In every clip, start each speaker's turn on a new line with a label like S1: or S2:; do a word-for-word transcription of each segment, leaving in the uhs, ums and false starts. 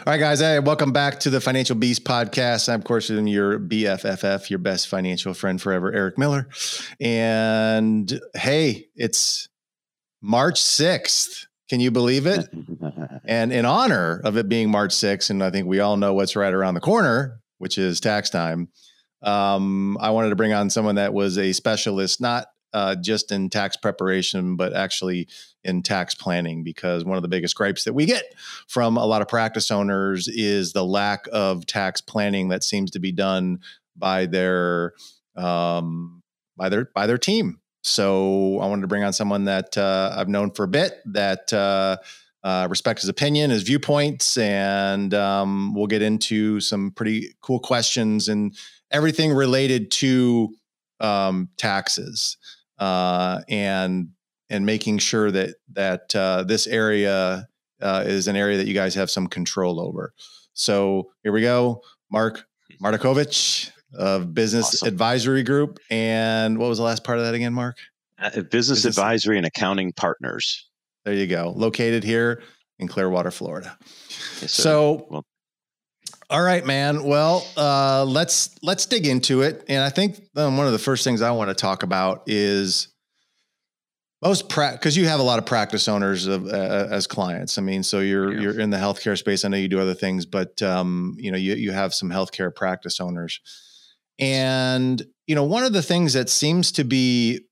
S1: All right, guys. Hey, welcome back to the Financial Beast podcast. I'm, of course, in your B F F F, your best financial friend forever, Eric Miller. And hey, it's March sixth. Can you believe it? And in honor of it being March sixth, and I think we all know what's right around the corner, which is tax time, um, I wanted to bring on someone that was a specialist, not uh, just in tax preparation, but actually in tax planning, because one of the biggest gripes that we get from a lot of practice owners is the lack of tax planning that seems to be done by their um, by their by their team. So I wanted to bring on someone that uh, I've known for a bit, that uh, uh, respect his opinion, his viewpoints, and um, we'll get into some pretty cool questions and everything related to um, taxes uh, and and making sure that that uh, this area uh, is an area that you guys have some control over. So here we go, Mark Martikovich of Business
S2: Awesome.
S1: Advisory Group. And what was the last part of that again, Mark?
S2: Uh, Business, Business Advisory and Accounting Partners.
S1: There you go. Located here in Clearwater, Florida.
S2: Yes,
S1: so,
S2: well,
S1: all right, man. Well, uh, let's let's dig into it. And I think um, one of the first things I want to talk about is most pra because you have a lot of practice owners of, uh, as clients. I mean, so you're yeah. you're in the healthcare space. I know you do other things, but um, you know, you you have some healthcare practice owners. And, you know, one of the things that seems to be,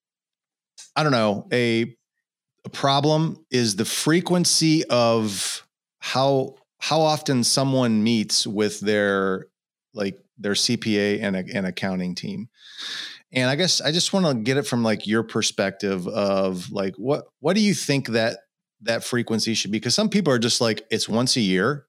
S1: I don't know, a, a problem is the frequency of how, how often someone meets with their, like their C P A and, and accounting team. And I guess I just want to get it from like your perspective of like, what, what do you think that that frequency should be? Because some people are just like, it's once a year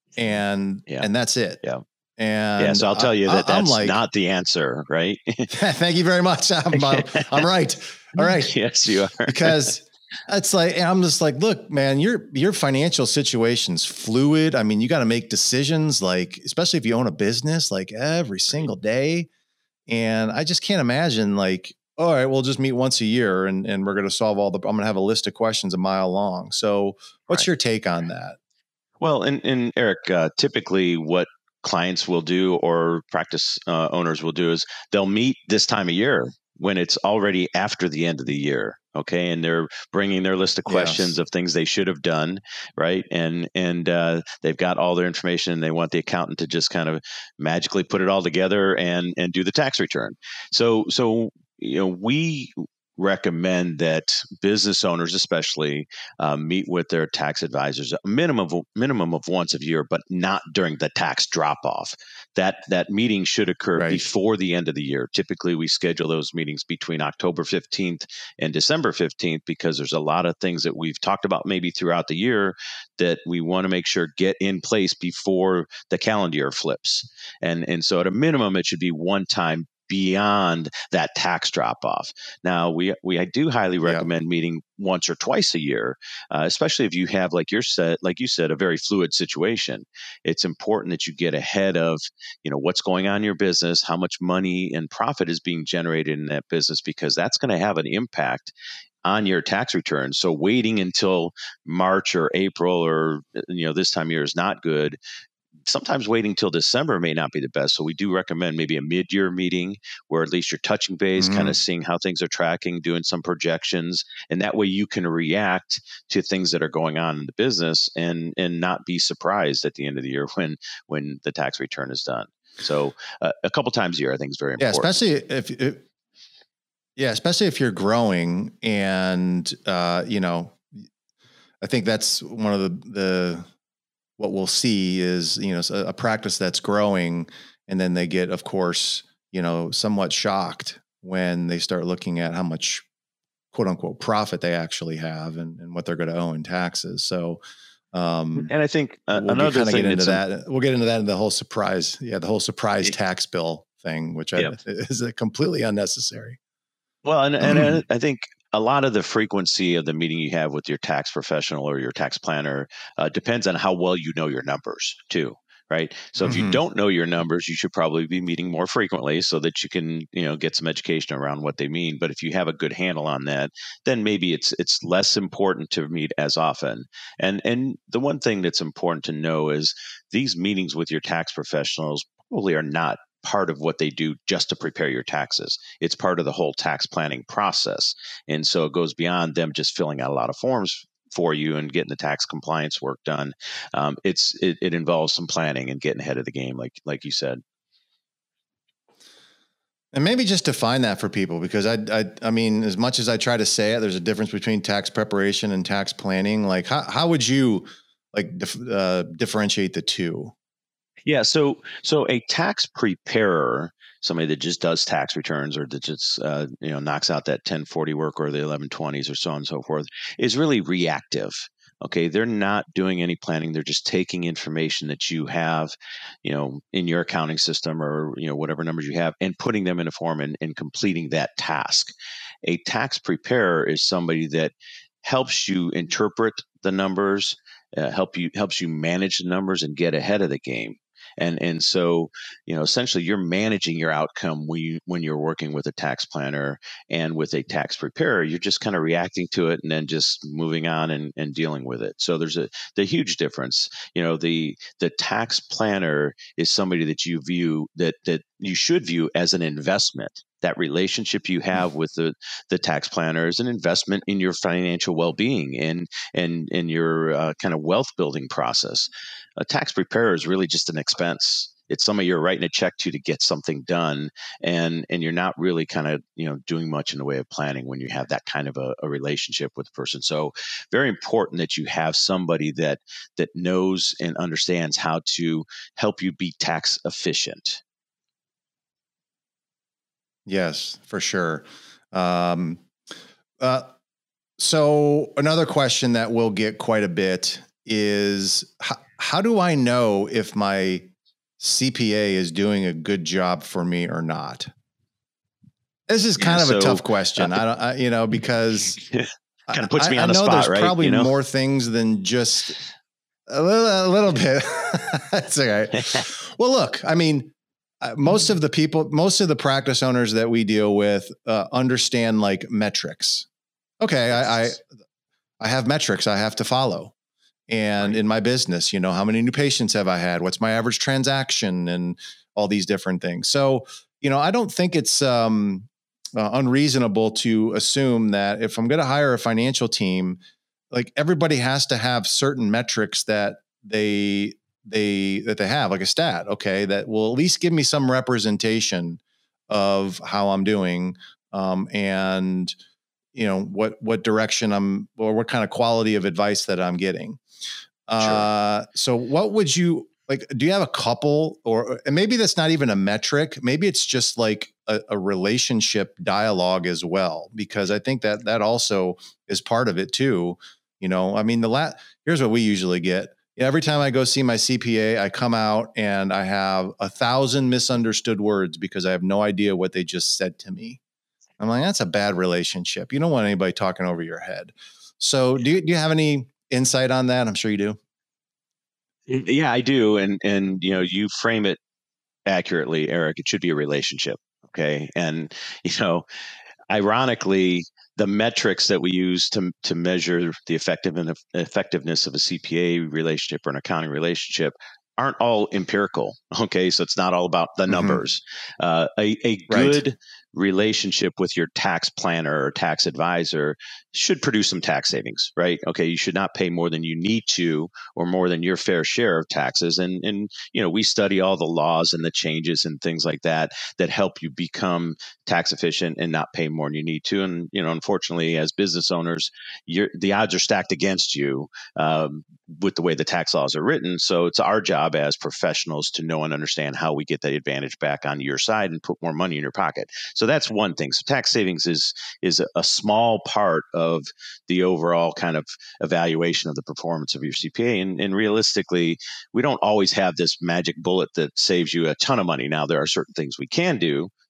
S1: and,
S2: yeah.
S1: and that's it.
S2: Yeah.
S1: And
S2: yeah, so I'll tell you that I, that's
S1: like,
S2: not the answer, right?
S1: Thank you very much. I'm, I'm, I'm right. All right.
S2: Yes, you are.
S1: Because it's like, and I'm just like, look, man, your your financial situation's fluid. I mean, you got to make decisions, like, especially if you own a business, like every single day. And I just can't imagine, like, all right, we'll just meet once a year and, and we're going to solve all the, I'm going to have a list of questions a mile long. So what's right. your take on that?
S2: Well, and, and Eric, uh, typically what clients will do or practice uh, owners will do is they'll meet this time of year when it's already after the end of the year. Okay. And they're bringing their list of questions yes. of things they should have done. Right. And, and uh, they've got all their information and they want the accountant to just kind of magically put it all together and, and do the tax return. So, so, you know, we recommend that business owners especially uh, meet with their tax advisors a minimum of, minimum of once a year, but not during the tax drop-off. That that meeting should occur right. before the end of the year. Typically, we schedule those meetings between October fifteenth and December fifteenth because there's a lot of things that we've talked about maybe throughout the year that we want to make sure get in place before the calendar year flips. And, and so at a minimum, it should be one time beyond that tax drop-off. Now, we we I do highly recommend yeah. meeting once or twice a year, uh, especially if you have, like you said, like you said, a very fluid situation. It's important that you get ahead of, you know, what's going on in your business, how much money and profit is being generated in that business, because that's going to have an impact on your tax return. So waiting until March or April or, you know, this time of year is not good. Sometimes waiting till December may not be the best. So we do recommend maybe a mid-year meeting where at least you're touching base, mm-hmm. kind of seeing how things are tracking, doing some projections. And that way you can react to things that are going on in the business and and not be surprised at the end of the year when when the tax return is done. So uh, a couple times a year, I think is very
S1: yeah,
S2: important.
S1: Especially if, if yeah, especially if you're growing and, uh, you know, I think that's one of the, the, what we'll see is, you know, a, a practice that's growing, and then they get, of course, you know, somewhat shocked when they start looking at how much quote unquote profit they actually have and, and what they're going to owe in taxes. So, um,
S2: and I think uh,
S1: we'll
S2: another
S1: get,
S2: thing
S1: get into
S2: that
S1: that, we'll get into that in the whole surprise. Yeah. The whole surprise tax bill thing, which I,
S2: yep.
S1: is completely unnecessary.
S2: Well, and, and I think a lot of the frequency of the meeting you have with your tax professional or your tax planner uh, depends on how well you know your numbers too. right? So if you
S1: Mhm.
S2: don't know your numbers, you should probably be meeting more frequently so that you can, you know, get some education around what they mean. But if you have a good handle on that, then maybe it's it's less important to meet as often. And and the one thing that's important to know is these meetings with your tax professionals probably are not part of what they do just to prepare your taxes. It's part of the whole tax planning process. And so it goes beyond them just filling out a lot of forms for you and getting the tax compliance work done. Um, it's it, it involves some planning and getting ahead of the game, like like you said.
S1: And maybe just define that for people, because I, I, I mean, as much as I try to say it, there's a difference between tax preparation and tax planning. Like, how, how would you like dif- uh, differentiate the two?
S2: Yeah, so so a tax preparer, somebody that just does tax returns or that just uh, you know knocks out that ten forty work or the eleven twenties or so on and so forth, is really reactive. Okay, they're not doing any planning. They're just taking information that you have, you know, in your accounting system or you know whatever numbers you have, and putting them in a form and, and completing that task. A tax preparer is somebody that helps you interpret the numbers, uh, help you helps you manage the numbers and get ahead of the game. And and so, you know, essentially you're managing your outcome when you when you're working with a tax planner and with a tax preparer. You're just kind of reacting to it and then just moving on and, and dealing with it. So there's a the huge difference. You know, the the tax planner is somebody that you view that that you should view as an investment. That relationship you have with the, the tax planner is an investment in your financial well-being and and in your uh, kind of wealth building process. A tax preparer is really just an expense. It's somebody you're writing a check to to get something done, and and you're not really kind of you know doing much in the way of planning when you have that kind of a, a relationship with a person. So very important that you have somebody that that knows and understands how to help you be tax efficient.
S1: Yes, for sure. Um, uh, so another question that we'll get quite a bit is how, how do I know if my C P A is doing a good job for me or not? This is
S2: Yeah,
S1: kind of a
S2: so
S1: tough question.
S2: uh,
S1: I don't, I, you know, because
S2: kind
S1: I,
S2: of puts me
S1: I
S2: on the
S1: know
S2: spot,
S1: there's
S2: right?
S1: probably
S2: You know.
S1: more things than just a little, a little bit. That's all right. Well, look, I mean, uh, most of the people, most of the practice owners that we deal with uh, understand like metrics. Okay, I, I I have metrics I have to follow. And
S2: Right.
S1: in my business, you know, how many new patients have I had? What's my average transaction and all these different things. So, you know, I don't think it's um, uh, unreasonable to assume that if I'm going to hire a financial team, like everybody has to have certain metrics that they they that they have, like a stat, okay, that will at least give me some representation of how I'm doing, um, and you know what what direction I'm, or what kind of quality of advice that I'm getting.
S2: Sure.
S1: Uh, so what would you like? Do you have a couple, or and maybe that's not even a metric? Maybe it's just like a, a relationship dialogue as well, because I think that that also is part of it too. You know, I mean, the lat here's what we usually get. Every time I go see my C P A, I come out and I have a thousand misunderstood words because I have no idea what they just said to me. I'm like, that's a bad relationship. You don't want anybody talking over your head. So do you, do you have any insight on that? I'm sure you do.
S2: Yeah, I do, and and you know, you frame it accurately, Eric. It should be a relationship, okay? And you know, ironically, the metrics that we use to to measure the effectiveness effectiveness of a C P A relationship or an accounting relationship aren't all empirical. Okay, so it's not all about the
S1: Mm-hmm.
S2: numbers. Uh, a a
S1: Right.
S2: good relationship with your tax planner or tax advisor should produce some tax savings, right? Okay, you should not pay more than you need to or more than your fair share of taxes. And and you know, we study all the laws and the changes and things like that that help you become tax efficient and not pay more than you need to. And you know, unfortunately, as business owners, you're, the odds are stacked against you um, with the way the tax laws are written. So it's our job as professionals to know and understand how we get that advantage back on your side and put more money in your pocket. So that's one thing. So tax savings is is a small part of the overall kind of evaluation of the performance of your C P A. And, and realistically, we don't always have this magic bullet that saves you a ton of money. Now, there are certain things we can do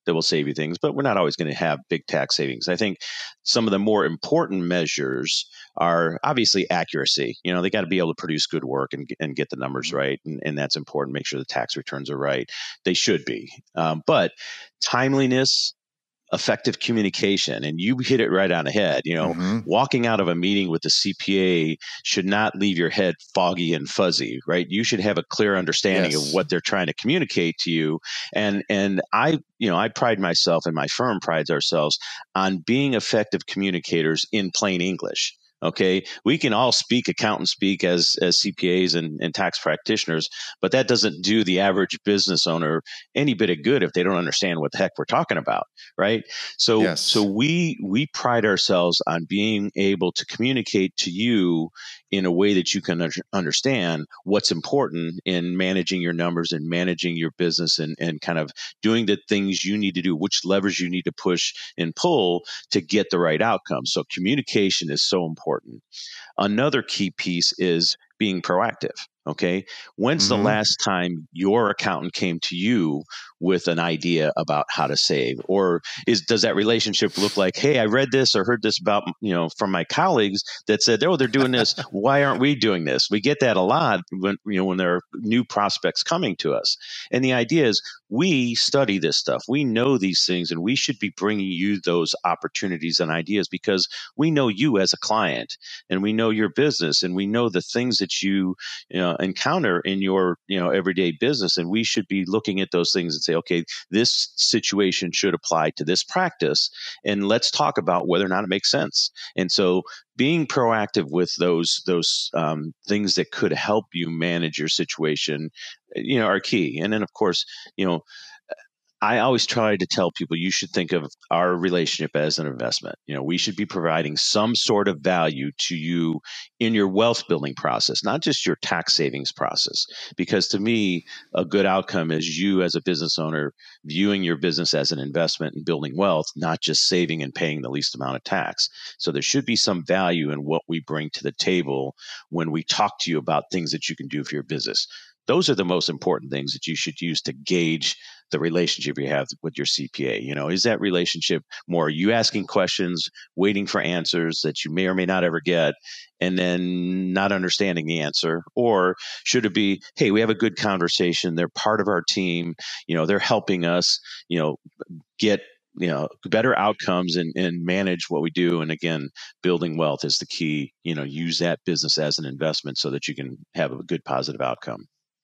S2: that will save you things, but we're not always going to have big tax savings. I think some of the more important measures are obviously accuracy. You know, they got to be able to produce good work and, and get the numbers right. And, and that's important. Make sure the tax returns are right. They should be. Um, but timeliness, effective communication, and you hit it right on the head. You know,
S1: Mm-hmm.
S2: walking out of a meeting with the C P A should not leave your head foggy and fuzzy, right? You should have a clear understanding
S1: Yes.
S2: of what they're trying to communicate to you. And and I, you know, I pride myself, and my firm prides ourselves on being effective communicators in plain English. Okay, we can all speak accountant speak as as C P As and, and tax practitioners, but that doesn't do the average business owner any bit of good if they don't understand what the heck we're talking about, right? So
S1: Yes.
S2: so we we pride ourselves on being able to communicate to you in a way that you can un- understand what's important in managing your numbers and managing your business, and, and kind of doing the things you need to do, which levers you need to push and pull to get the right outcome. So communication is so important. Another key piece is being proactive. Okay. When's the
S1: Mm-hmm.
S2: last time your accountant came to you with an idea about how to save? Or is does that relationship look like, hey, I read this or heard this about, you know, from my colleagues that said, oh, they're doing this. Why aren't we doing this? We get that a lot when, you know, when there are new prospects coming to us. And the idea is we study this stuff. We know these things, and we should be bringing you those opportunities and ideas because we know you as a client, and we know your business, and we know the things that you, you know, encounter in your, you know, everyday business. And we should be looking at those things and say, okay, this situation should apply to this practice, and let's talk about whether or not it makes sense. And so being proactive with those those um, things that could help you manage your situation, you know, are key. And then, of course, you know, I always try to tell people you should think of our relationship as an investment. You know, we should be providing some sort of value to you in your wealth building process, not just your tax savings process. Because to me, a good outcome is you as a business owner viewing your business as an investment and building wealth, not just saving and paying the least amount of tax. So there should be some value in what we bring to the table when we talk to you about things that you can do for your business. Those are the most important things that you should use to gauge the relationship you have with your C P A. You know, is that relationship more you asking questions, waiting for answers that you may or may not ever get, and then not understanding the answer? Or should it be, hey, we have a good conversation, they're part of our team, you know, they're helping us, you know, get, you know, better outcomes and, and manage what we do. And again, building wealth is the key. You know, use that business as an investment so that you can have a good positive outcome.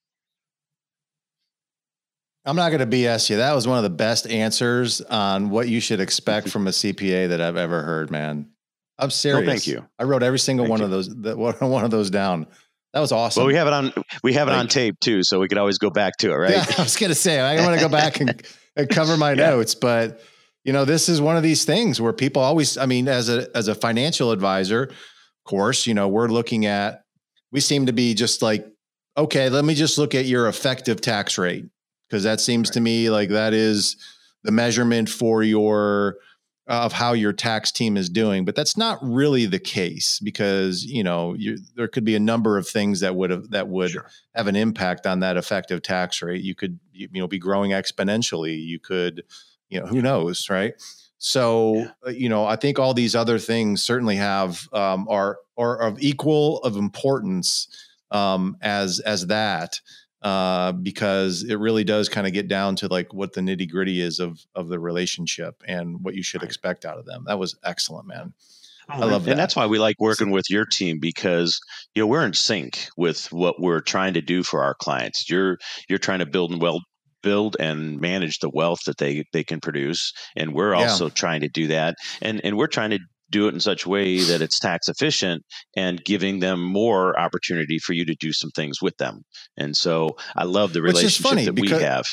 S1: I'm not going to B S you. That was one of the best answers on what you should expect from a C P A that I've ever heard, man. I'm serious.
S2: Oh, thank you.
S1: I wrote every single
S2: Thank
S1: one
S2: you.
S1: of those, that one of those down. That was awesome.
S2: Well, we have it on, we have it
S1: Like-
S2: on tape too, so we could always go back to it, right?
S1: Yeah, I was going to say, I want to go back and, and cover my
S2: Yeah.
S1: notes, but you know, this is one of these things where people always, I mean, as a, as a financial advisor, of course, you know, we're looking at, we seem to be just like, okay, let me just look at your effective tax rate. Because that seems to me like that is the measurement for your uh, of how your tax team is doing. But that's not really the case because, you know, you, there could be a number of things that would have that would
S2: Sure.
S1: have an impact on that effective tax rate. You could, you, you know, be growing exponentially. You could, you know, who knows, right? So,
S2: Yeah.
S1: uh, you know, I think all these other things certainly have um, are are of equal of importance um, as as that. Uh, because it really does kind of get down to like what the nitty gritty is of of the relationship and what you should
S2: Right.
S1: expect out of them. That was excellent, man.
S2: Oh,
S1: I love
S2: and
S1: that.
S2: that's why we like working with your team, because you know we're in sync with what we're trying to do for our clients. You're you're trying to build and well build and manage the wealth that they they can produce, and we're
S1: Yeah.
S2: also trying to do that. And and we're trying to do it in such a way that it's tax efficient and giving them more opportunity for you to do some things with them. And so I love the
S1: Which is
S2: relationship
S1: funny
S2: that we
S1: because-
S2: have.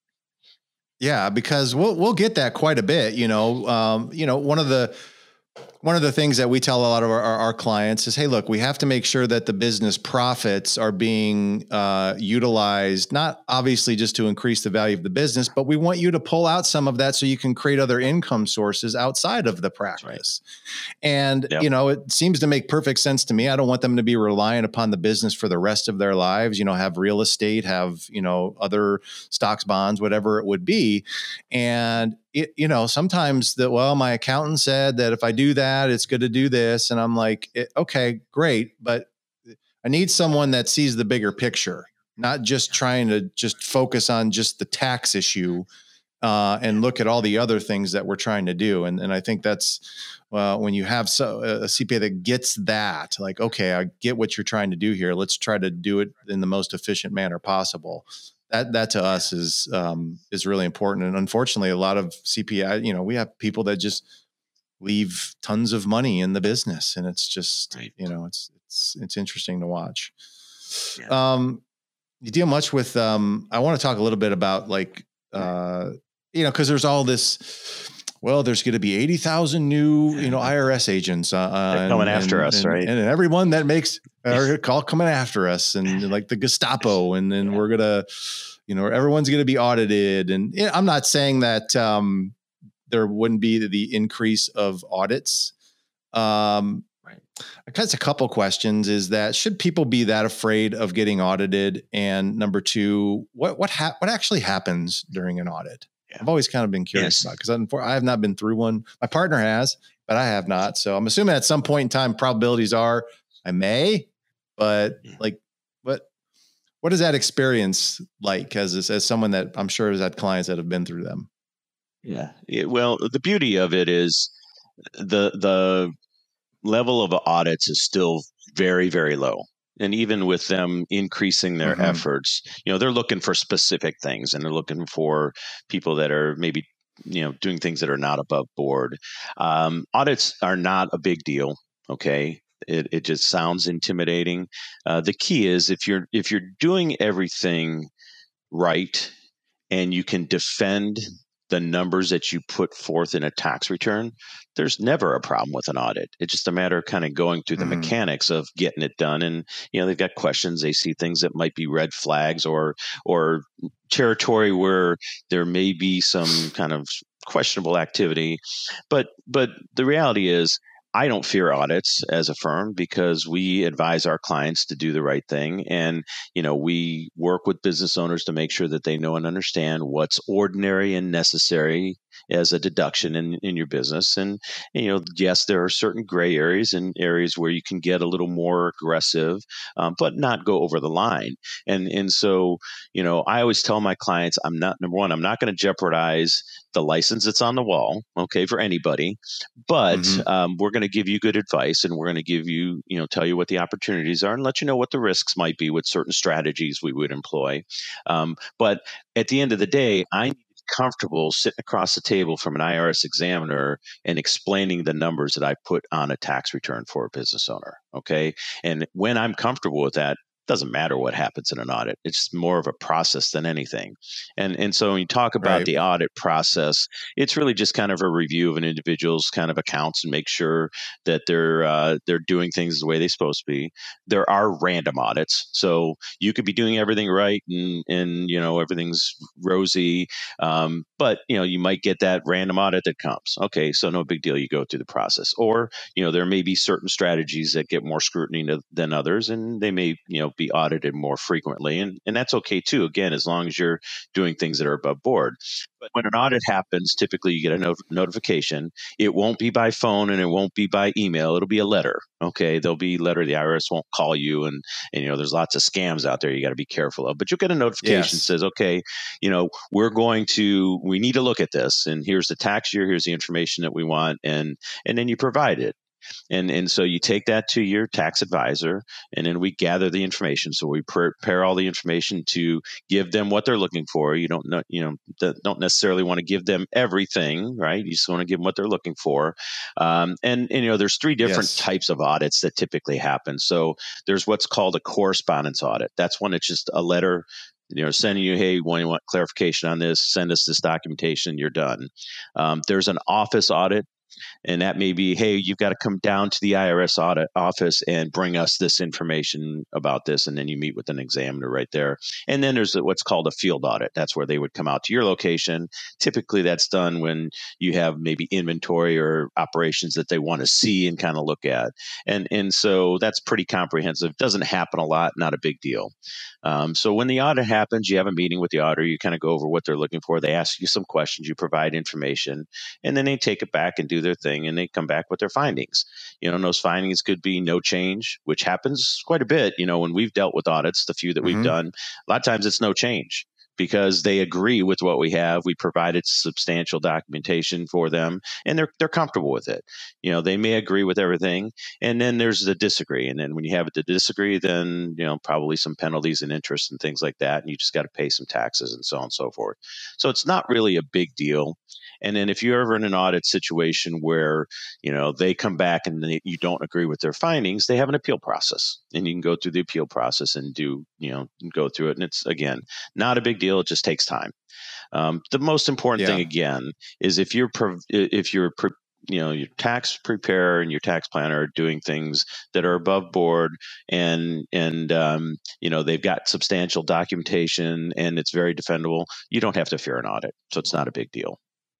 S1: Yeah, because we'll we'll get that quite a bit. You know, um, you know, one of the one of the things that we tell a lot of our, our, our clients is, hey, look, we have to make sure that the business profits are being uh, utilized, not obviously just to increase the value of the business, but we want you to pull out some of that so you can create other income sources outside of the practice. And,
S2: Yep.
S1: you know, it seems to make perfect sense to me. I don't want them to be reliant upon the business for the rest of their lives, you know, have real estate, have, you know, other stocks, bonds, whatever it would be. And, it, you know, sometimes that, well, my accountant said that if I do that, it's good to do this. And I'm like, it, okay, great. But I need someone that sees the bigger picture, not just trying to just focus on just the tax issue uh, and look at all the other things that we're trying to do. And, and I think that's, well, when you have so, a C P A that gets that, like, okay, I get what you're trying to do here. Let's try to do it in the most efficient manner possible. That, that to us is, um, is really important. And unfortunately, a lot of C P A, you know, we have people that just leave tons of money in the business, and it's just, right. you know, it's, it's, it's interesting to watch. Yeah. Um, you deal much with, um, I want to talk a little bit about like, uh, you know, cause there's all this, well, there's going to be eighty thousand new, you know, I R S agents uh,
S2: They're coming
S1: and,
S2: after
S1: and,
S2: us,
S1: and,
S2: right?
S1: And everyone that makes are call coming after us, and like the Gestapo, and then yeah. we're gonna, you know, everyone's going to be audited. And you know, I'm not saying that um, there wouldn't be the increase of audits. Um, right. I guess a couple questions is that, should people be that afraid of getting audited? And number two, what what ha- what actually happens during an audit? I've always kind of been curious yes. about, because I have not been through one. My partner has, but I have not. So I'm assuming at some point in time, probabilities are I may, but like, what, what is that experience like as, as someone that I'm sure has had clients that have been through them?
S2: Yeah. It, well, the beauty of it is the, the level of audits is still very, very low. And even with them increasing their mm-hmm. efforts, you know, they're looking for specific things, and they're looking for people that are maybe, you know, doing things that are not above board. Um, audits are not a big deal. Okay. It, it just sounds intimidating. Uh, the key is if you're, if you're doing everything right and you can defend the numbers that you put forth in a tax return, there's never a problem with an audit. It's just a matter of kind of going through the mm-hmm. mechanics of getting it done. And, you know, they've got questions. They see things that might be red flags or, or territory where there may be some kind of questionable activity. But, but the reality is, I don't fear audits as a firm, because we advise our clients to do the right thing. And, you know, we work with business owners to make sure that they know and understand what's ordinary and necessary as a deduction in, in your business. And, and, you know, yes, there are certain gray areas and areas where you can get a little more aggressive, um, but not go over the line. And, and so, you know, I always tell my clients, I'm not, number one, I'm not going to jeopardize the license that's on the wall, okay, for anybody, but mm-hmm. um, we're going to give you good advice, and we're going to give you, you know, tell you what the opportunities are and let you know what the risks might be with certain strategies we would employ. Um, but at the end of the day, I need comfortable sitting across the table from an I R S examiner and explaining the numbers that I put on a tax return for a business owner. Okay. And when I'm comfortable with that, doesn't matter what happens in an audit. It's more of a process than anything. And and so when you talk about right. the audit process, it's really just kind of a review of an individual's kind of accounts and make sure that they're uh, they're doing things the way they're supposed to be. There are random audits, so you could be doing everything right and and you know everything's rosy, um, but you know you might get that random audit that comes. Okay, so no big deal. You go through the process, or you know there may be certain strategies that get more scrutiny than others, and they may you know be audited more frequently, and and that's okay too, again, as long as you're doing things that are above board. But when an audit happens, typically you get a not- notification. It won't be by phone and it won't be by email. It'll be a letter. Okay, there'll be a letter. The I R S won't call you, and and you know there's lots of scams out there you got to be careful of. But you'll get a notification yes. that says, okay, you know we're going to we need to look at this, and here's the tax year, here's the information that we want, and and then you provide it. And and so you take that to your tax advisor, and then we gather the information. So we prepare all the information to give them what they're looking for. You don't know, you know, don't necessarily want to give them everything, right? You just want to give them what they're looking for. Um, and, and, you know, there's three different yes. types of audits that typically happen. So there's what's called a correspondence audit. That's when it's just a letter, you know, sending you, hey, when you want clarification on this, send us this documentation, you're done. Um, there's an office audit. And that may be, hey, you've got to come down to the I R S audit office and bring us this information about this. And then you meet with an examiner right there. And then there's what's called a field audit. That's where they would come out to your location. Typically, that's done when you have maybe inventory or operations that they want to see and kind of look at. And, and so that's pretty comprehensive. Doesn't happen a lot, not a big deal. Um, so when the audit happens, you have a meeting with the auditor, you kind of go over what they're looking for. They ask you some questions, you provide information, and then they take it back and do their thing, and they come back with their findings. You know, and those findings could be no change, which happens quite a bit. You know, when we've dealt with audits, the few that we've
S1: Mm-hmm.
S2: done, a lot of times it's no change, because they agree with what we have. We provided substantial documentation for them, and they're they're comfortable with it. You know, they may agree with everything, and then there's the disagree. And then when you have the disagree, then you know probably some penalties and interest and things like that, and you just got to pay some taxes and so on and so forth. So it's not really a big deal. And then if you're ever in an audit situation where you know they come back and they, you don't agree with their findings, they have an appeal process, and you can go through the appeal process and do you know go through it. And it's again not a big deal. It just takes time. Um, the most important
S1: Yeah.
S2: thing again is if you're pro- if you're pro- you know your tax preparer and your tax planner are doing things that are above board, and and um, you know they've got substantial documentation and it's very defendable, you don't have to fear an audit. So it's not a big deal.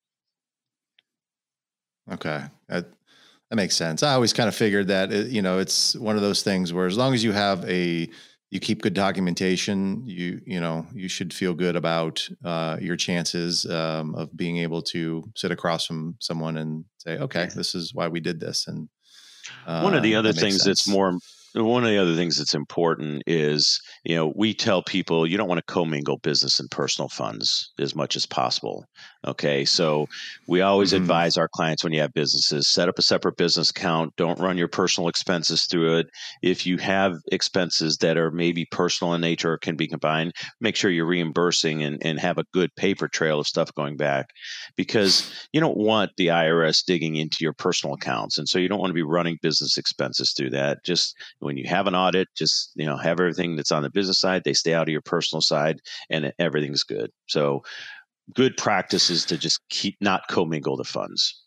S1: Okay. That, that makes sense. I always kind of figured that, it, you know, it's one of those things where as long as you have a, you keep good documentation, you, you know, you should feel good about uh, your chances um, of being able to sit across from someone and say, okay, this is why we did this. And uh,
S2: one of the other
S1: that makes
S2: things that's
S1: sense.
S2: more one of the other things that's important is, you know, we tell people you don't want to commingle business and personal funds as much as possible. Okay. So we always
S1: Mhm.
S2: advise our clients when you have businesses, set up a separate business account. Don't run your personal expenses through it. If you have expenses that are maybe personal in nature or can be combined, make sure you're reimbursing and, and have a good paper trail of stuff going back, because you don't want the I R S digging into your personal accounts. And so you don't want to be running business expenses through that. Just when you have an audit, just, you know, have everything that's on the business side, they stay out of your personal side, and everything's good. So good practice is to just keep not commingle the funds.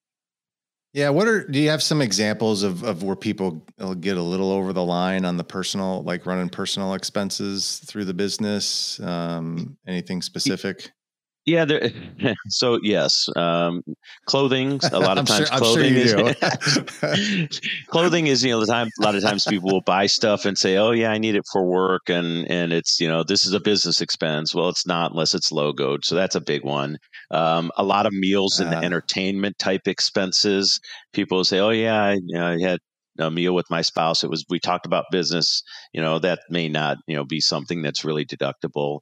S1: Yeah. What are, do you have some examples of, of where people get a little over the line on the personal, like running personal expenses through the business? Um, anything specific?
S2: Yeah. There, so yes, um, clothing. A lot of
S1: I'm
S2: times,
S1: sure, I'm sure
S2: clothing
S1: you
S2: is
S1: do.
S2: clothing is you know the time. A lot of times, people will buy stuff and say, "Oh yeah, I need it for work," and and it's you know this is a business expense. Well, it's not unless it's logoed, so that's a big one. Um, a lot of meals and
S1: Uh,
S2: entertainment type expenses. People say, "Oh yeah, I, you know, I had a meal with my spouse. It was we talked about business." You know that may not you know be something that's really deductible.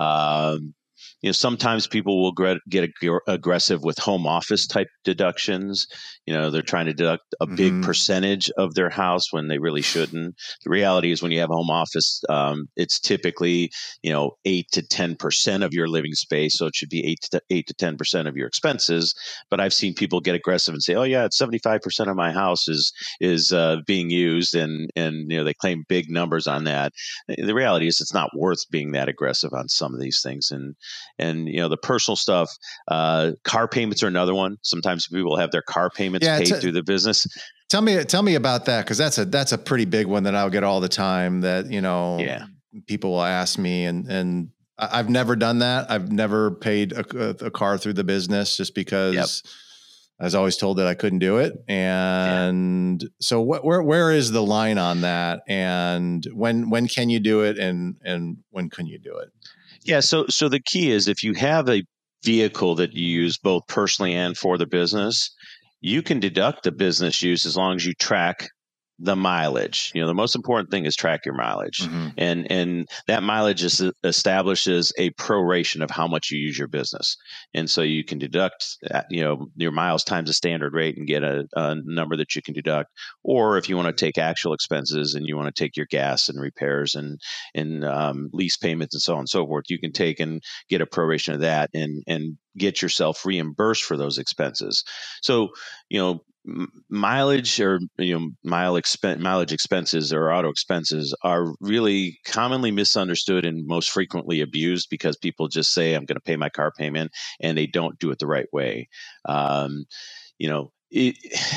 S2: Um, you know, sometimes people will gre- get ag- aggressive with home office type deductions. You know, they're trying to deduct a big
S1: mhm.
S2: percentage of their house when they really shouldn't. The reality is, when you have a home office, um, it's typically you know eight to ten percent of your living space, so it should be eight to eight to ten percent of your expenses. But I've seen people get aggressive and say, "Oh yeah, it's seventy five percent of my house is is uh, being used," and and you know they claim big numbers on that. The reality is, it's not worth being that aggressive on some of these things, and and you know the personal stuff. Uh, car payments are another one. Sometimes people have their car payments
S1: Yeah,
S2: paid
S1: t-
S2: through the business.
S1: Tell me, tell me about that, because that's a that's a pretty big one that I'll get all the time. That you know,
S2: Yeah.
S1: people will ask me, and and I- I've never done that. I've never paid a, a car through the business just because
S2: Yep.
S1: I was always told that I couldn't do it.
S2: Yeah.
S1: And so, what, where where is the line on that? And when when can you do it? And and when can you do it?
S2: Yeah. So so the key is, if you have a vehicle that you use both personally and for the business, you can deduct the business use as long as you track the mileage. You know, the most important thing is track your mileage,
S1: Mm-hmm.
S2: and and that mileage is, establishes a proration of how much you use your business, and so you can deduct you know your miles times the standard rate and get a, a number that you can deduct. Or if you want to take actual expenses and you want to take your gas and repairs and and um, lease payments and so on and so forth, you can take and get a proration of that and and get yourself reimbursed for those expenses. So you know mileage or you know mile expen- mileage expenses or auto expenses are really commonly misunderstood and most frequently abused, because people just say, "I'm going to pay my car payment," and they don't do it the right way. Um, you know it,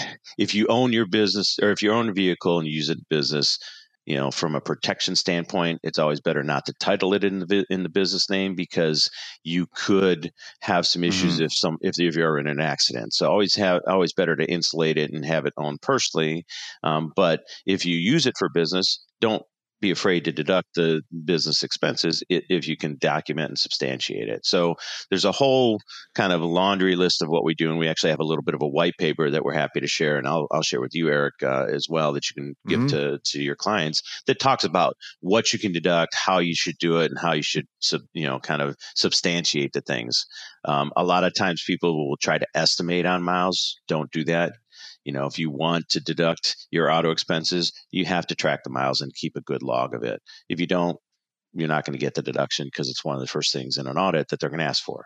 S2: if you own your business, or if you own a vehicle and you use it in business, you know, from a protection standpoint, it's always better not to title it in the in the business name, because you could have some issues
S1: Mm-hmm.
S2: if some if, if you're in an accident. So always have always better to insulate it and have it owned personally. Um, but if you use it for business, don't be afraid to deduct the business expenses if you can document and substantiate it. So there's a whole kind of a laundry list of what we do, and we actually have a little bit of a white paper that we're happy to share, and I'll I'll share with you, Eric, uh, as well, that you can give
S1: Mm-hmm.
S2: to to your clients, that talks about what you can deduct, how you should do it, and how you should sub, you know kind of substantiate the things. Um, a lot of times people will try to estimate on miles. Don't do that. You know, if you want to deduct your auto expenses, you have to track the miles and keep a good log of it. If you don't, you're not going to get the deduction, because it's one of the first things in an audit that they're going to ask for.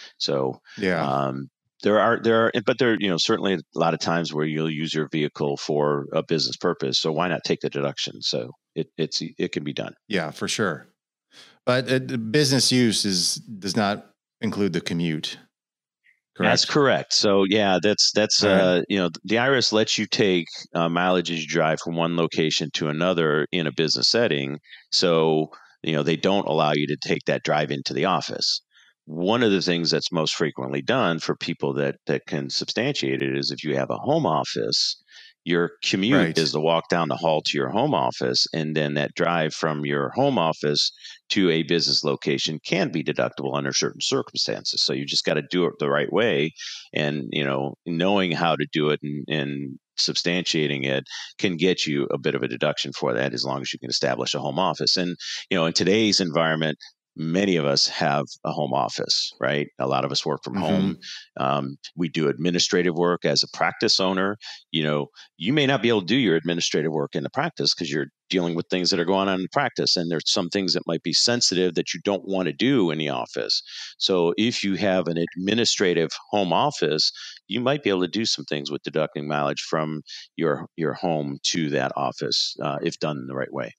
S2: So
S1: Yeah.
S2: um, there are there are, but there you know certainly a lot of times where you'll use your vehicle for a business purpose. So why not take the deduction? So it it's it can be done.
S1: Yeah, for sure. But uh, business use is does not include the commute. Correct?
S2: That's correct. So yeah, that's that's
S1: All right.
S2: uh, you know the I R S lets you take uh, mileage as you drive from one location to another in a business setting. So you know they don't allow you to take that drive into the office. One of the things that's most frequently done for people that that can substantiate it is if you have a home office, your commute
S1: Right.
S2: is to walk down the hall to your home office, and then that drive from your home office to a business location can be deductible under certain circumstances. So you just got to do it the right way, and you know, knowing how to do it and, and substantiating it can get you a bit of a deduction for that, as long as you can establish a home office. And you know, in today's environment, many of us have a home office, right? A lot of us work from
S1: Mm-hmm.
S2: home. Um, we do administrative work as a practice owner. You know, you may not be able to do your administrative work in the practice because you're dealing with things that are going on in practice, and there's some things that might be sensitive that you don't want to do in the office. So if you have an administrative home office, you might be able to do some things with deducting mileage from your your home to that office, uh, if done in the right way.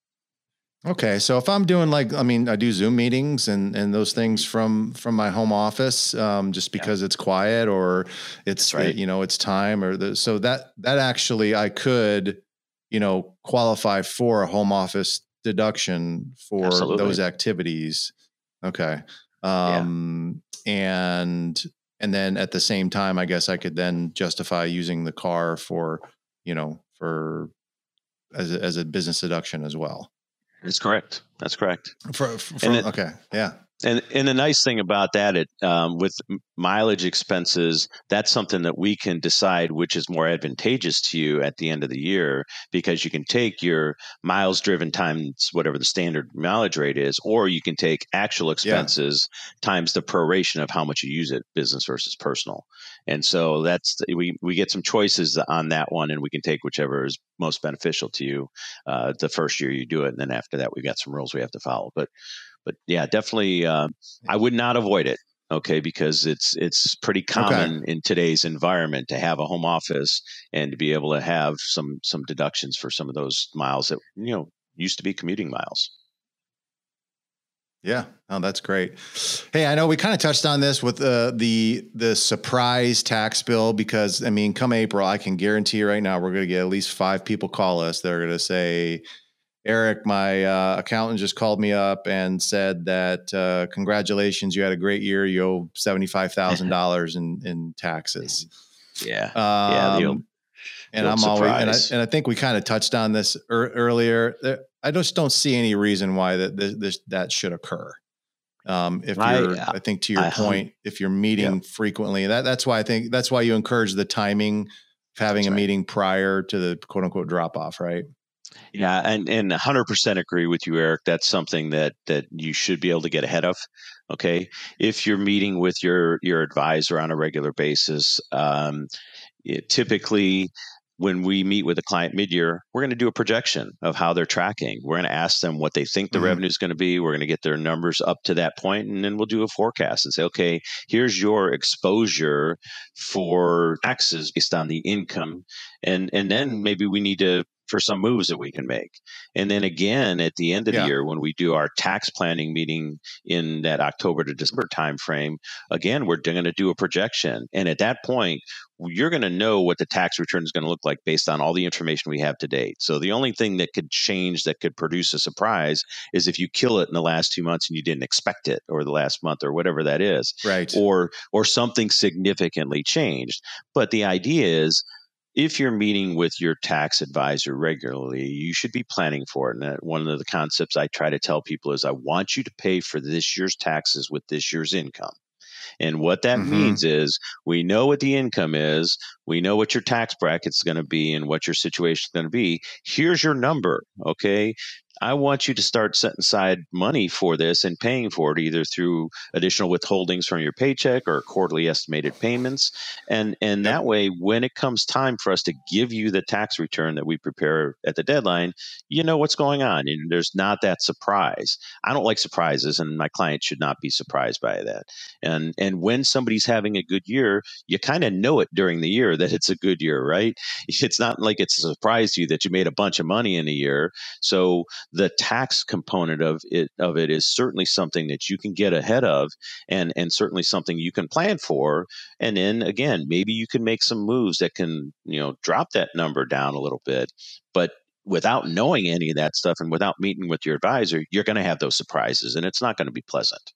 S1: Okay, so if I'm doing like, I mean, I do Zoom meetings and and those things from from my home office, um, just because yeah. it's quiet or it's right. you know it's time or the so that that actually I could, you know, qualify for a home office deduction for Absolutely. Those activities. Okay, um, yeah. and and then at the same time, I guess I could then justify using the car for, you know, for as a, as a business deduction as well.
S2: That's correct. That's correct.
S1: For, for,
S2: it,
S1: okay. Yeah.
S2: And and the nice thing about that, it um, with mileage expenses, that's something that we can decide which is more advantageous to you at the end of the year, because you can take your miles driven times whatever the standard mileage rate is, or you can take actual expenses yeah. times the proration of how much you use it, business versus personal. And so that's we we get some choices on that one, and we can take whichever is most beneficial to you uh, the first year you do it, and then after that we've got some rules we have to follow. But But yeah, definitely, uh, I would not avoid it. Okay, because it's it's pretty common okay. in today's environment to have a home office and to be able to have some some deductions for some of those miles that you know used to be commuting miles.
S1: Yeah, oh, that's great. Hey, I know we kind of touched on this with uh, the the surprise tax bill, because I mean, come April, I can guarantee you right now we're going to get at least five people call us. They're going to say, Eric, my uh, accountant just called me up and said that uh, congratulations, you had a great year. You owe seventy-five thousand dollars in in taxes.
S2: Yeah,
S1: um,
S2: yeah. The old,
S1: and
S2: the
S1: I'm
S2: surprise.
S1: always and I, and I think we kind of touched on this er, earlier. I just don't see any reason why that this, this that should occur. Um, if you're, I, I think to your I, point, if you're meeting yeah. frequently, that that's why I think that's why you encourage the timing of having that's a right. meeting prior to the quote unquote drop off, right?
S2: Yeah, and and one hundred percent agree with you, Eric. That's something that that you should be able to get ahead of. Okay, if you're meeting with your your advisor on a regular basis, um, it, typically when we meet with a client mid-year, we're going to do a projection of how they're tracking. We're going to ask them what they think the mm-hmm. revenue is going to be. We're going to get their numbers up to that point, and then we'll do a forecast and say, okay, here's your exposure for taxes based on the income, and and then maybe we need to for some moves that we can make. And then again, at the end of
S1: Yeah.
S2: the year, when we do our tax planning meeting in that October to December timeframe, again, we're going to do a projection. And at that point, you're going to know what the tax return is going to look like based on all the information we have to date. So the only thing that could change, that could produce a surprise, is if you kill it in the last two months and you didn't expect it, or the last month, or whatever that is,
S1: Right.
S2: or or something significantly changed. But the idea is, if you're meeting with your tax advisor regularly, you should be planning for it. And one of the concepts I try to tell people is, I want you to pay for this year's taxes with this year's income. And what that
S1: Mm-hmm.
S2: means is, we know what the income is, we know what your tax bracket's going to be and what your situation is going to be. Here's your number, okay? I want you to start setting aside money for this and paying for it, either through additional withholdings from your paycheck or quarterly estimated payments. And and
S1: Yep.
S2: that way, when it comes time for us to give you the tax return that we prepare at the deadline, you know what's going on, and there's not that surprise. I don't like surprises, and my client should not be surprised by that. And and when somebody's having a good year, you kind of know it during the year that it's a good year, right? It's not like it's a surprise to you that you made a bunch of money in a year. So the tax component of it of it is certainly something that you can get ahead of, and and certainly something you can plan for. And then again, maybe you can make some moves that can, you know, drop that number down a little bit. But without knowing any of that stuff and without meeting with your advisor, you're going to have those surprises, and it's not going to be pleasant.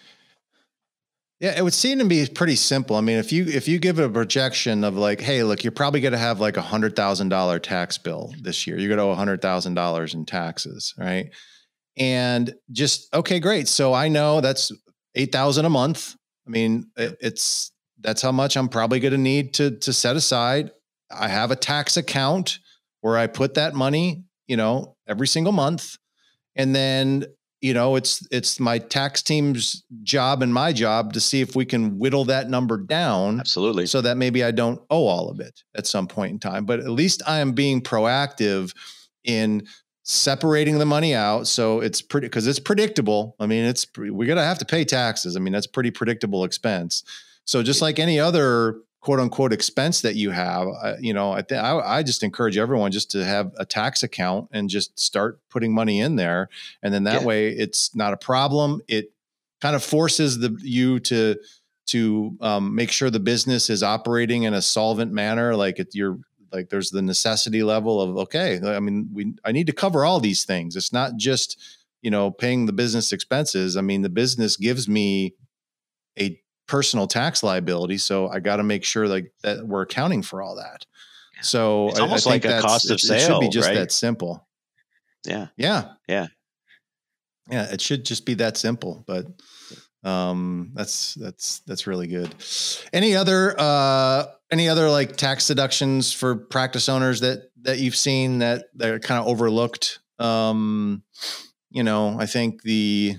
S1: Yeah, it would seem to be pretty simple. I mean, if you if you give a projection of like, hey, look, you're probably going to have like a hundred thousand dollar tax bill this year. You're going to owe a hundred thousand dollars in taxes, right? And just okay, great. So I know that's eight thousand a month. I mean, it, it's that's how much I'm probably going to need to to set aside. I have a tax account where I put that money, you know, every single month, and then, you know, it's it's my tax team's job and my job to see if we can whittle that number down.
S2: Absolutely.
S1: So that maybe I don't owe all of it at some point in time. But at least I am being proactive in separating the money out. So it's pretty, because it's predictable. I mean, it's, we're going to have to pay taxes. I mean, that's pretty predictable expense. So just like any other quote unquote expense that you have, uh, you know, I think I just encourage everyone just to have a tax account and just start putting money in there. And then that
S2: Yeah.
S1: way it's not a problem. It kind of forces the, you to, to um, make sure the business is operating in a solvent manner. Like it, you're like, there's the necessity level of, okay, I mean, we, I need to cover all these things. It's not just, you know, paying the business expenses. I mean, the business gives me a personal tax liability. So I got to make sure like that we're accounting for all that. So
S2: it's
S1: I,
S2: almost
S1: I think
S2: like a cost of
S1: it,
S2: sale,
S1: it should be just
S2: right?
S1: that simple.
S2: Yeah.
S1: Yeah.
S2: Yeah.
S1: Yeah. It should just be that simple, but um, that's, that's, that's really good. Any other, uh, any other like tax deductions for practice owners that, that you've seen that they're kind of overlooked? Um, you know, I think the,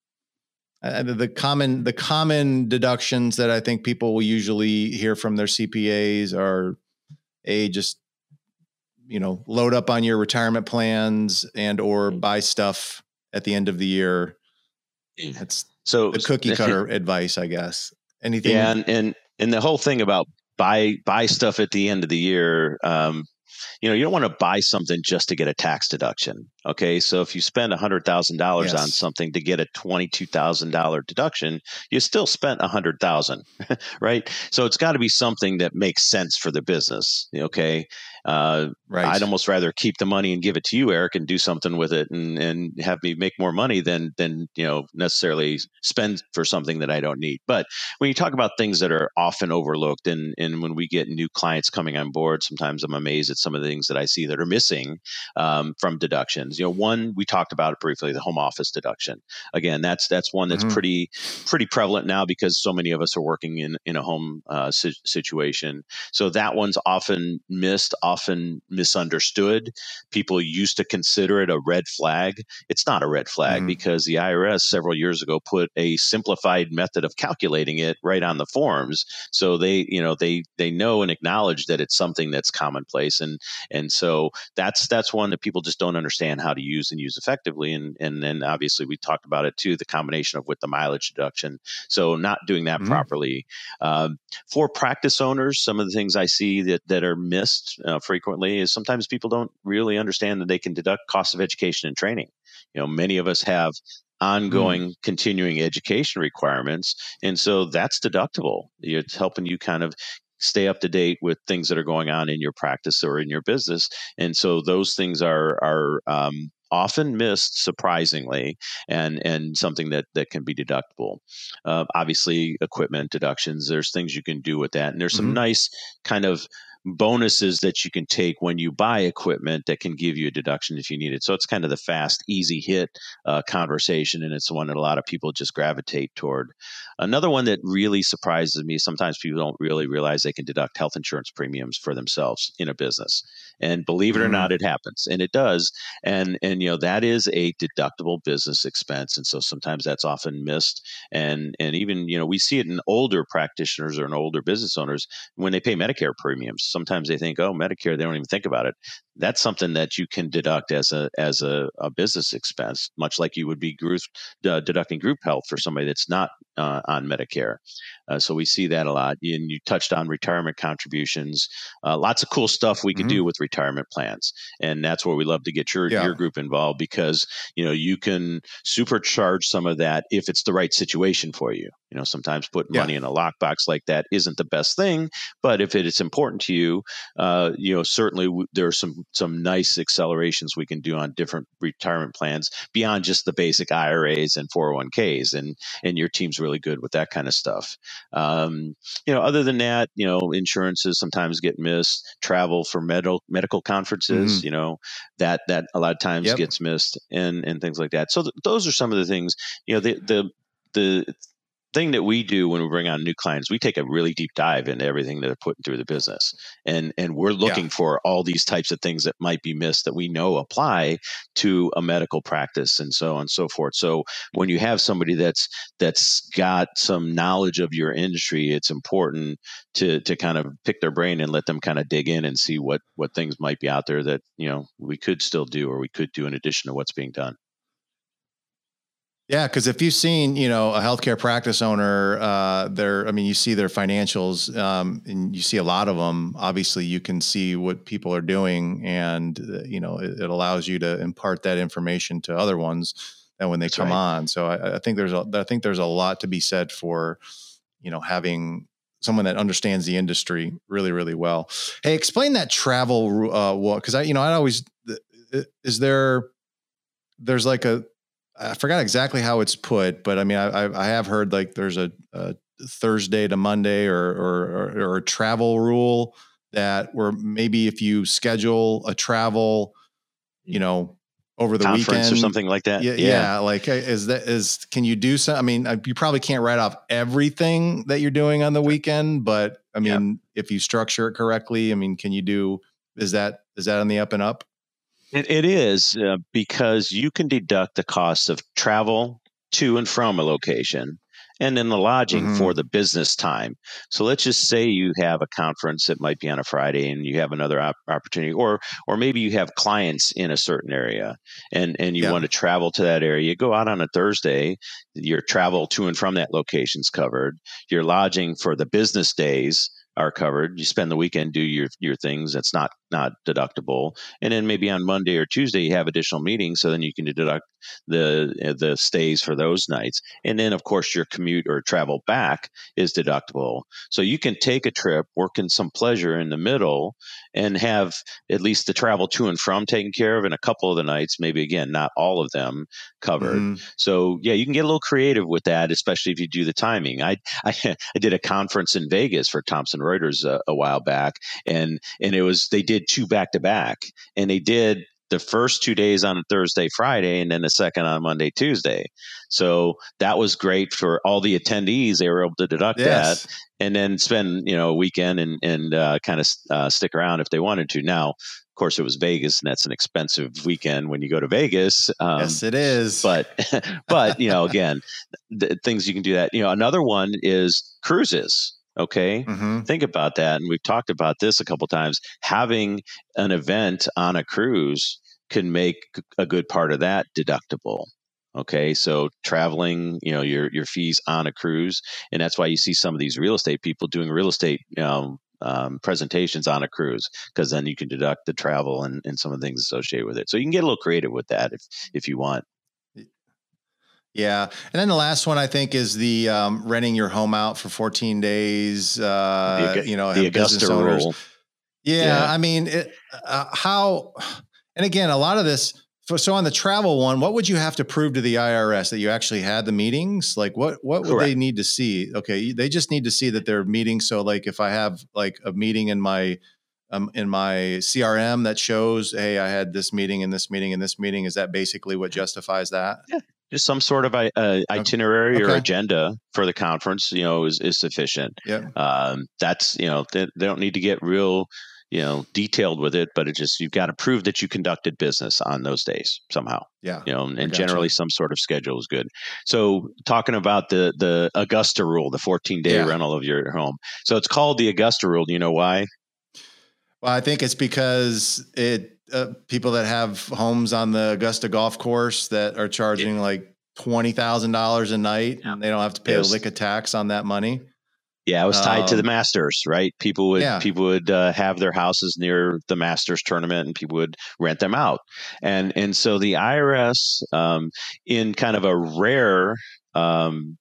S1: Uh, the common the common deductions that I think people will usually hear from their C P As are, a just, you know, load up on your retirement plans and or buy stuff at the end of the year. That's
S2: so
S1: the cookie cutter advice, I guess. Anything?
S2: Yeah, and, and and the whole thing about buy buy stuff at the end of the year. Um, you know, you don't want to buy something just to get a tax deduction. Okay. So if you spend one hundred thousand dollars
S1: Yes.
S2: on something to get a twenty-two thousand dollars deduction, you still spent one hundred thousand dollars, right? So it's got to be something that makes sense for the business. Okay. Uh,
S1: Right.
S2: I'd almost rather keep the money and give it to you, Eric, and do something with it and, and have me make more money than, than, you know, necessarily spend for something that I don't need. But when you talk about things that are often overlooked, and, and when we get new clients coming on board, sometimes I'm amazed at some of the things that I see that are missing um, from deductions. You know, one, we talked about it briefly, the home office deduction. Again, that's that's one that's
S1: Mhm.
S2: pretty pretty prevalent now because so many of us are working in, in a home uh, si- situation. So that one's often missed, often misunderstood. People used to consider it a red flag. It's not a red flag
S1: Mhm.
S2: because the I R S several years ago put a simplified method of calculating it right on the forms. So they, you know, they they know and acknowledge that it's something that's commonplace. And and so that's that's one that people just don't understand how to use and use effectively. And and then obviously we talked about it too, the combination of with the mileage deduction. So not doing that
S1: Mhm.
S2: properly. Um, for practice owners, some of the things I see that that are missed uh, frequently is sometimes people don't really understand that they can deduct costs of education and training. You know, many of us have ongoing
S1: Mm.
S2: continuing education requirements, and so that's deductible. It's helping you kind of stay up to date with things that are going on in your practice or in your business, and so those things are are um, often missed, surprisingly, and and something that that can be deductible. Uh, obviously, equipment deductions. There's things you can do with that, and there's some
S1: Mhm.
S2: nice kind of bonuses that you can take when you buy equipment that can give you a deduction if you need it. So it's kind of the fast, easy hit uh, conversation, and it's one that a lot of people just gravitate toward. Another one that really surprises me, sometimes people don't really realize they can deduct health insurance premiums for themselves in a business. And believe it or not,
S1: Mhm.
S2: it happens, and it does. And and you know that is a deductible business expense, and so sometimes that's often missed. And and even you know we see it in older practitioners or in older business owners when they pay Medicare premiums. Sometimes they think, oh, Medicare, they don't even think about it. That's something that you can deduct as a as a, a business expense, much like you would be group, uh, deducting group health for somebody that's not uh, on Medicare. Uh, so we see that a lot. And you touched on retirement contributions. Uh, lots of cool stuff we could
S1: Mhm.
S2: do with retirement plans, and that's where we love to get your
S1: Yeah.
S2: your group involved, because you know you can supercharge some of that if it's the right situation for you. You know, sometimes putting
S1: Yeah.
S2: money in a lockbox like that isn't the best thing, but if it is important to you, uh, you know, certainly w- there are some some nice accelerations we can do on different retirement plans beyond just the basic I R As and four oh one k's, and and your team's really good with that kind of stuff. Um, you know, other than that, you know, insurances sometimes get missed. Travel for medical medical conferences,
S1: Mhm.
S2: you know, that that a lot of times
S1: Yep.
S2: gets missed, and and things like that. So th- those are some of the things. You know, the the the thing that we do when we bring on new clients, we take a really deep dive into everything that they're putting through the business. And and we're
S1: Yeah.
S2: looking for all these types of things that might be missed that we know apply to a medical practice, and so on and so forth. So when you have somebody that's that's got some knowledge of your industry, it's important to to kind of pick their brain and let them kind of dig in and see what what things might be out there that, you know, we could still do or we could do in addition to what's being done.
S1: Yeah, because if you've seen, you know, a healthcare practice owner, uh, their, I mean, you see their financials, um, and you see a lot of them. Obviously, you can see what people are doing, and uh, you know, it, it allows you to impart that information to other ones, and when they
S2: That's
S1: come
S2: right.
S1: on. So I, I think there's a, I think there's a lot to be said for, you know, having someone that understands the industry really, really well. Hey, explain that travel, uh, well, because I, you know, I always, is there, there's like a, I forgot exactly how it's put, but I mean, I, I I have heard like there's a, a Thursday to Monday or, or, or, or a travel rule that where maybe if you schedule a travel, you know, over the
S2: Conference or
S1: weekend,
S2: something like that.
S1: yeah,
S2: Yeah.
S1: yeah. Like, uh, is that, is, can you do some, I mean, uh, you probably can't write off everything that you're doing on the weekend, but I
S2: Yeah.
S1: mean, if you structure it correctly, I mean, can you do, is that, is that on the up and up?
S2: It, it is uh, because you can deduct the cost of travel to and from a location and then the lodging for
S1: Mm-hmm.
S2: the business time. So let's just say you have a conference that might be on a Friday and you have another op- opportunity, or or maybe you have clients in a certain area and, and you
S1: Yeah.
S2: want to travel to that area. You go out on a Thursday, your travel to and from that location is covered. Your lodging for the business days are covered. You spend the weekend, do your your things. That's not not deductible, and then maybe on Monday or Tuesday you have additional meetings, so then you can deduct the the stays for those nights, and then of course your commute or travel back is deductible. So you can take a trip, work in some pleasure in the middle, and have at least the travel to and from taken care of, and a couple of the nights, maybe again not all of them, covered.
S1: Mm-hmm.
S2: So yeah, you can get a little creative with that, especially if you do the timing. I I, I did a conference in Vegas for Thomson Reuters a, a while back, and and it was they did two back to back, and they did the first two days on Thursday, Friday, and then the second on Monday, Tuesday. So that was great for all the attendees. They were able to deduct that
S1: Yes.
S2: and then spend, you know, a weekend and, and uh, kind of uh, stick around if they wanted to. Now, of course, it was Vegas, and that's an expensive weekend when you go to Vegas. Um,
S1: Yes, it is.
S2: but, but you know, again, the things you can do that. You know, another one is cruises. Okay.
S1: Mm-hmm.
S2: Think about that. And we've talked about this a couple times. Having an event on a cruise can make a good part of that deductible. Okay. So traveling, you know, your, your fees on a cruise. And that's why you see some of these real estate people doing real estate, you know, um, presentations on a cruise, because then you can deduct the travel and, and some of the things associated with it. So you can get a little creative with that if, if you want.
S1: Yeah. And then the last one I think is the um, renting your home out for fourteen days, uh,
S2: the,
S1: you know,
S2: the
S1: have business
S2: Augusta
S1: owners.
S2: rule.
S1: Yeah,
S2: Yeah.
S1: I mean, it, uh, how, and again, a lot of this, so, so on the travel one, what would you have to prove to the I R S that you actually had the meetings? Like what, what would
S2: Correct.
S1: they need to see? Okay. They just need to see that they're meeting. So like if I have like a meeting in my, um, in my C R M that shows, hey, I had this meeting and this meeting and this meeting, is that basically what justifies that?
S2: Yeah. Just some sort of uh, itinerary
S1: okay.
S2: or agenda for the conference, you know, is, is sufficient.
S1: Yeah.
S2: Um, that's, you know, they, they don't need to get real, you know, detailed with it, but it just, you've got to prove that you conducted business on those days somehow.
S1: Yeah.
S2: You know, and
S1: gotcha.
S2: generally some sort of schedule is good. So talking about the, the Augusta rule, the fourteen day
S1: Yeah.
S2: rental of your home. So it's called the Augusta rule. Do you know why?
S1: Well, I think it's because it, uh, people that have homes on the Augusta golf course that are charging like twenty thousand dollars a night and they don't have to pay
S2: Yes.
S1: a lick of tax on that money.
S2: Yeah, it was tied
S1: um,
S2: to the Masters, right? People would
S1: yeah.
S2: people would uh, have their houses near the Masters tournament, and people would rent them out. And and so the I R S, um, in kind of a rare um,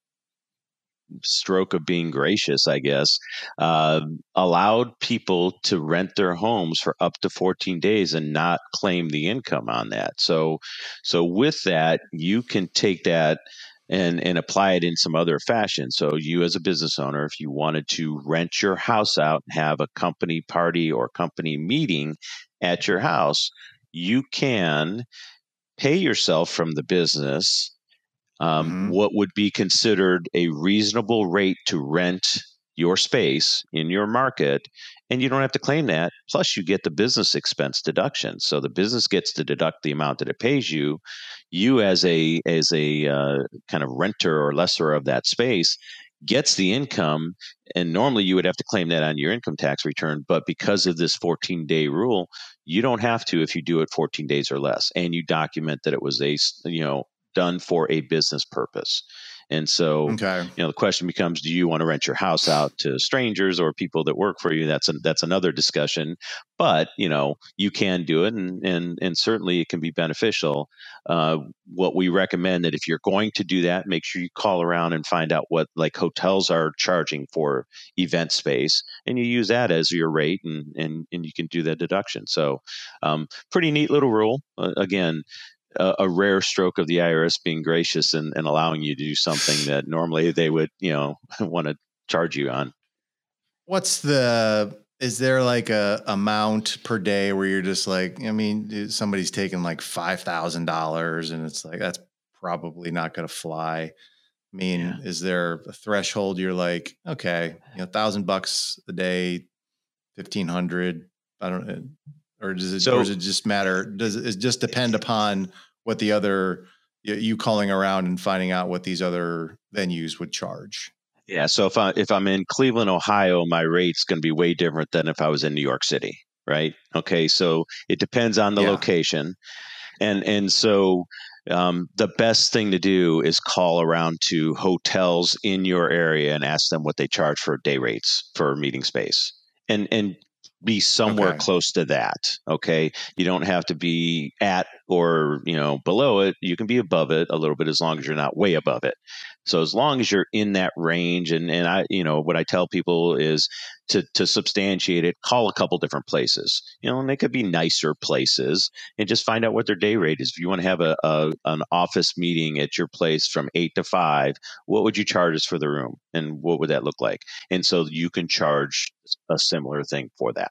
S2: stroke of being gracious, I guess, uh, allowed people to rent their homes for up to fourteen days and not claim the income on that. So, so with that, you can take that and and apply it in some other fashion. So you as a business owner, if you wanted to rent your house out and have a company party or company meeting at your house, you can pay yourself from the business um,
S1: mm-hmm.
S2: what would be considered a reasonable rate to rent your space in your market, and you don't have to claim that. Plus, you get the business expense deduction. So the business gets to deduct the amount that it pays you. You, as a as a uh, kind of renter or lessor of that space, gets the income, and normally you would have to claim that on your income tax return. But because of this fourteen day rule, you don't have to if you do it fourteen days or less, and you document that it was a you know done for a business purpose. And so,
S1: okay.
S2: you know, the question becomes, do you want to rent your house out to strangers or people that work for you? That's a, that's another discussion, but you know, you can do it, and and and certainly it can be beneficial. Uh, what we recommend that if you're going to do that, make sure you call around and find out what like hotels are charging for event space, and you use that as your rate, and and and you can do that deduction. So, um, pretty neat little rule. Uh, again, a, a rare stroke of the I R S being gracious and, and allowing you to do something that normally they would, you know, want to charge you on.
S1: What's the, is there like a amount per day where you're just like, I mean, somebody's taking like five thousand dollars and it's like, that's probably not going to fly. I mean, yeah. Is there a threshold? You're like, okay, you know, thousand bucks a day, fifteen hundred. I don't know. Or does it, so, or does it just matter? Does it just depend upon what the other, you calling around and finding out what these other venues would charge?
S2: Yeah. So if I, if I'm in Cleveland, Ohio, my rate's going to be way different than if I was in New York City. Right. Okay. So it depends on the yeah. location. And, and so um, the best thing to do is call around to hotels in your area and ask them what they charge for day rates for meeting space, and, and, be somewhere okay. close to that. Okay. You don't have to be at or, you know, below it. You can be above it a little bit as long as you're not way above it. So as long as you're in that range, and, and I, you know, what I tell people is to, to substantiate it, call a couple different places, you know, and they could be nicer places, and just find out what their day rate is. If you want to have a, a an office meeting at your place from eight to five, what would you charge us for the room? And what would that look like? And so you can charge a similar thing for that.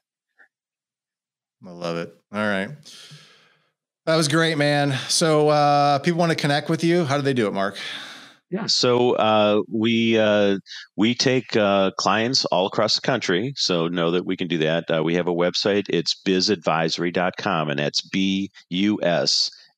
S1: I love it. All right. That was great, man. So uh, people want to connect with you. How do they do it, Mark?
S2: Yeah. So uh, we uh, we take uh, clients all across the country. So know that we can do that. Uh, we have a website. It's biz advisory dot com, and that's B U S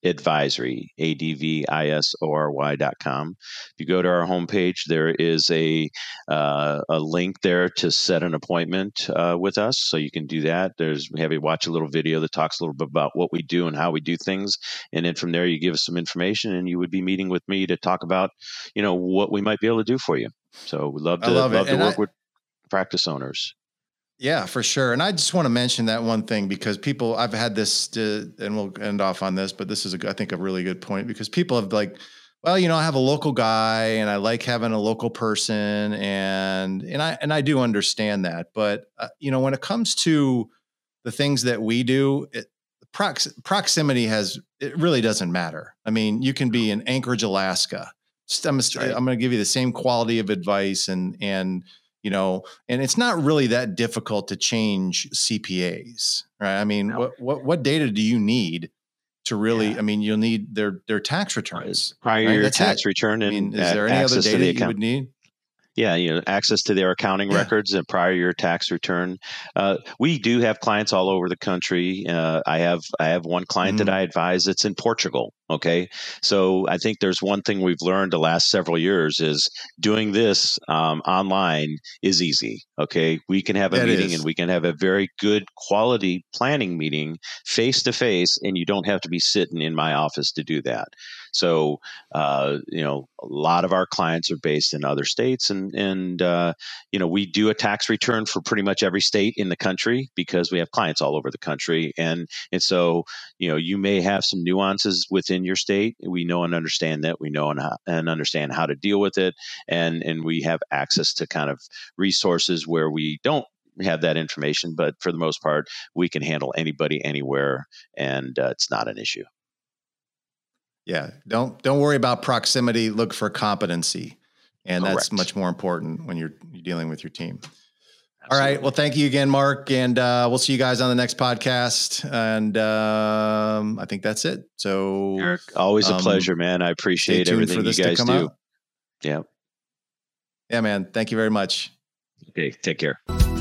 S2: advisory, A D V I S O R Y dot com. If you go to our homepage, there is a uh, a link there to set an appointment uh, with us. So you can do that. There's we have you watch a little video that talks a little bit about what we do and how we do things. And then from there, you give us some information and you would be meeting with me to talk about, you know, what we might be able to do for you. So we'd love to,
S1: love,
S2: love to work
S1: I,
S2: with practice owners.
S1: Yeah, for sure. And I just want to mention that one thing because people, I've had this, to, and we'll end off on this, but this is, a, I think, a really good point because people have like, well, you know, I have a local guy and I like having a local person and, and I, and I do understand that. But, uh, you know, when it comes to the things that we do, it, prox- proximity has, it really doesn't matter. I mean, you can be in Anchorage, Alaska. I'm, right. I'm going to give you the same quality of advice and, and, you know, and it's not really that difficult to change C P As, right? I mean, no. what, what, what data do you need to really, yeah. I mean, you'll need their, their tax returns.
S2: Prior
S1: right?
S2: year
S1: That's
S2: tax
S1: it.
S2: return. And
S1: I mean, is there any other data the you would need?
S2: Yeah, you know, access to their accounting yeah. records and prior year tax return. Uh, we do have clients all over the country. Uh, I have I have one client mm-hmm. that I advise that's in Portugal. Okay, so I think there's one thing we've learned the last several years is doing this um, online is easy. Okay, we can have a that meeting is. and we can have a very good quality planning meeting face to face, and you don't have to be sitting in my office to do that. So, uh, you know, a lot of our clients are based in other states, and and uh, you know, we do a tax return for pretty much every state in the country because we have clients all over the country, and and so you know, you may have some nuances within your state. We know and understand that. We know and, how, and understand how to deal with it, and and we have access to kind of resources where we don't have that information, but for the most part, we can handle anybody anywhere, and uh, it's not an issue.
S1: Yeah, don't don't worry about proximity. Look for competency, and
S2: Correct.
S1: That's much more important when you're, you're dealing with your team. Absolutely. All right. Well, thank you again, Mark, and uh, we'll see you guys on the next podcast. And um, I think that's it. So,
S2: Eric, always um, a pleasure, man. I appreciate everything you guys do. Out. Yeah.
S1: Yeah, man. Thank you very much.
S2: Okay. Take care.